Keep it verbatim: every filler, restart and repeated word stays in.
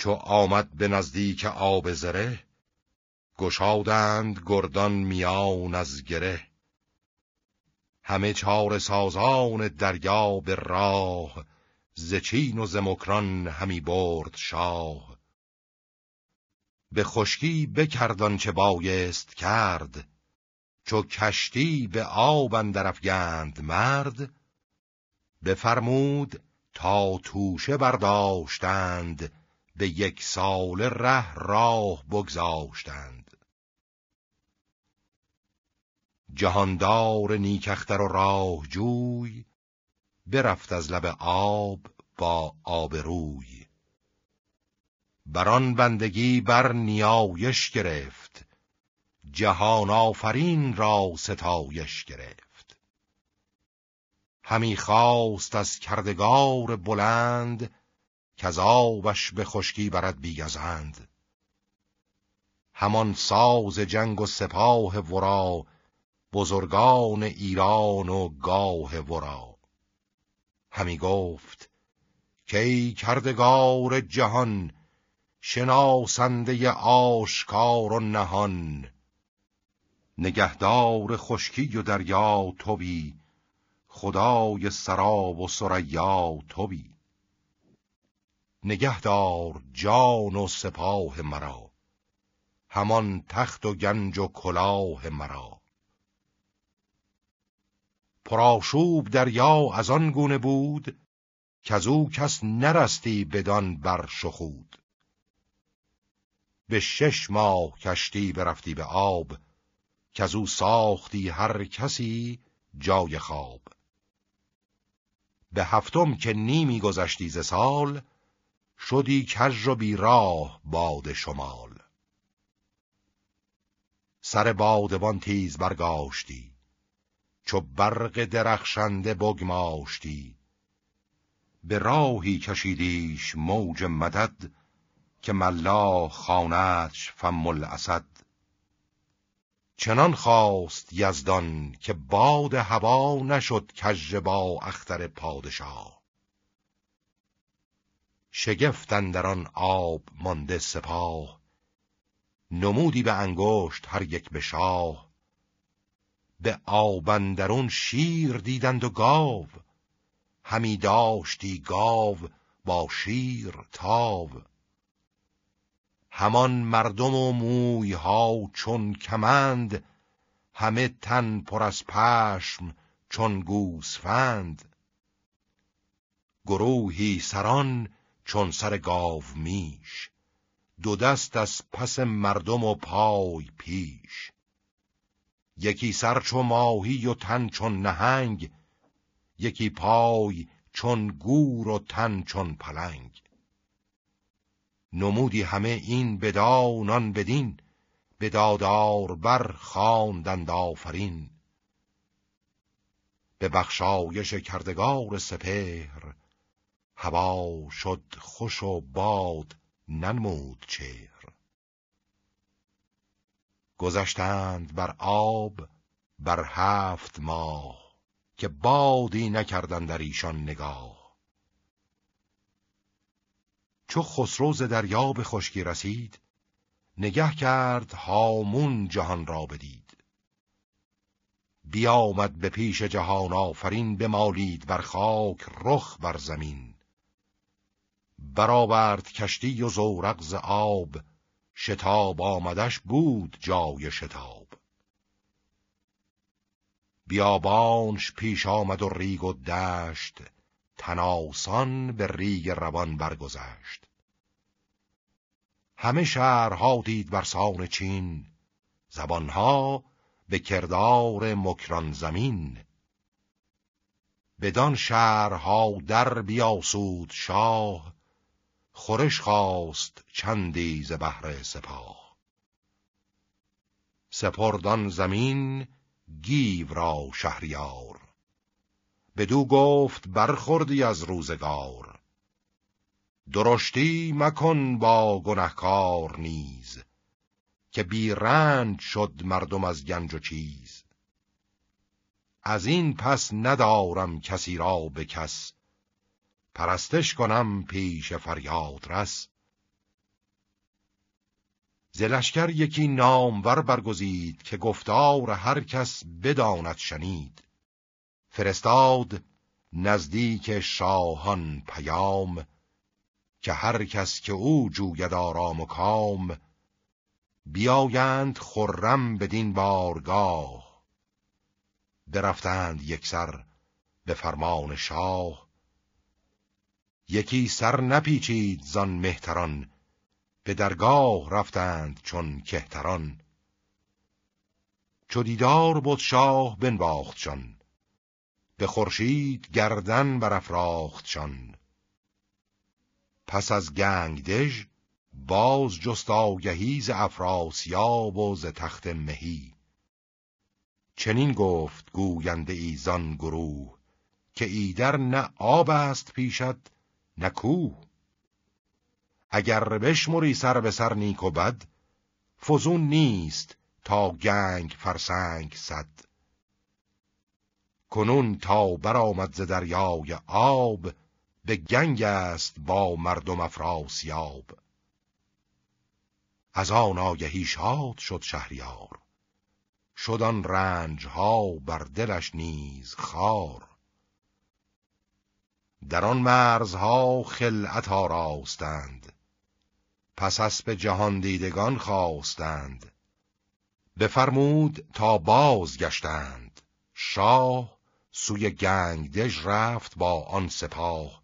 چو آمد به نزدیک آب زره، گشادند گردان میان از گره. همه چاره سازان دریا به راه، ز چین و ز مکران همی برد شاه. به خشکی بکرد آنچه بایست کرد، چو کشتی به آب اندر افگند مرد. بفرمود تا توشه برداشتند، به یک ساله ره راه بگذاشتند. جهاندار نیکختر و راه جوی، برفت از لب آب با آبروی. بران بندگی بر نیایش گرفت، جهان آفرین را ستایش گرفت. همی خواست از کردگار بلند، کز آبش به خشکی برد بیگزند. همان ساز جنگ و سپاه ورا، بزرگان ایران و گاه ورا. همی گفت که ای کردگار جهان، شناسنده آشکار و نهان. نگهدار خشکی و دریا تویی، خدای سراب و ثریا تویی. نگهدار جان و سپاه مرا، همان تخت و گنج و کلاه مرا. پرآشوب دریا از آن گونه بود، کزو کس نرستی بدان بر شخود. به شش ماه کشتی برفتی به آب، کزو ساختی هر کسی جای خواب. به هفتم که نیمی گذشتی ز سال، شدی کژ و بی راه باد شمال. سر بادبان تیز برگاشتی، چو برق درخشنده بگماشتی. به راهی کشیدیش موج مدد، که ملا خواندش فم الاسد. چنان خواست یزدان که باد هوا، نشد کژ با اختر پادشاه. شگفت اندر آن آب مانده سپاه، نمودی به انگشت هر یک به شاه. به آب اندرون شیر دیدند و گاو، همی داشتی گاو با شیر تاو. همان مردم و موی ها چون کمند، همه تن پر از پشم چون گوسفند. گروهی سران چون سر گاو میش، دو دست از پس مردم و پای پیش. یکی سر چو ماهی و تن چون نهنگ، یکی پای چون گور و تن چون پلنگ. نمودی همه این بدان آن بدین، به دادار بر خواندند آفرین. به بخشایش کردگار سپهر، هوا شد خوش و باد ننمود چهر. گذشتند بر آب بر هفت ماه، که بادی نکردند در ایشان نگاه. چو خسرو ز دریا به خشکی رسید، نگه کرد هامون جهان را بدید. بیامد به پیش جهان آفرین، بمالید بر خاک رخ بر زمین. برآورد کشتی و زورق ز آب، شتاب آمدش بود جای شتاب. بیابانش پیش آمد و ریگ و دشت، تن آسان به ریگ روان برگذشت. همه شهرها دید برسان چین، زبانها به کردار مکران زمین. بدان شهرها در بیاسود شاه، خورش خواست چندی ز بهر سپاه. سپردان زمین گیو را شهریار، بدو گفت برخوردی از روزگار. درشتی مکن با گنهکار نیز، که بی رنج شد مردم از گنج و چیز. از این پس ندارم کسی را به کس، پرستش کنم پیش فریاد رس. ز لشکر یکی نامور برگزید، که گفتار هر کس بداند شنید. فرستاد نزدیک شاهان پیام، که هر کس که او جوید آرام و کام. بیایند خرم بدین بارگاه، برفتند یکسر به فرمان شاه. یکی سر نپیچید زان مهتران، به درگاه رفتند چون کهتران. چو دیدار بود شاه بنواختشان، به خورشید گردن برافراختشان. پس از گنگدژ باز جست آگهی ز افراسیاب و ز تخت مهی. چنین گفت گوینده ای زان گروه، که ایدر نه آب است پیشت نه کوه. اگر بشمری سر به سر نیک و بد، فزون نیست تا گنگ فرسنگ صد. کنون تا برآمد ز دریای آب، به گنگ است با مردم افراسیاب. از آن آگهی شاد شد شهریار، شد آن رنج ها بر دلش نیز خار. در آن مرزها خلعت آراستند، پس اسب جهان دیدگان خواستند. بفرمود تا باز گشتند شاه، سوی گنگدژ رفت با آن سپاه.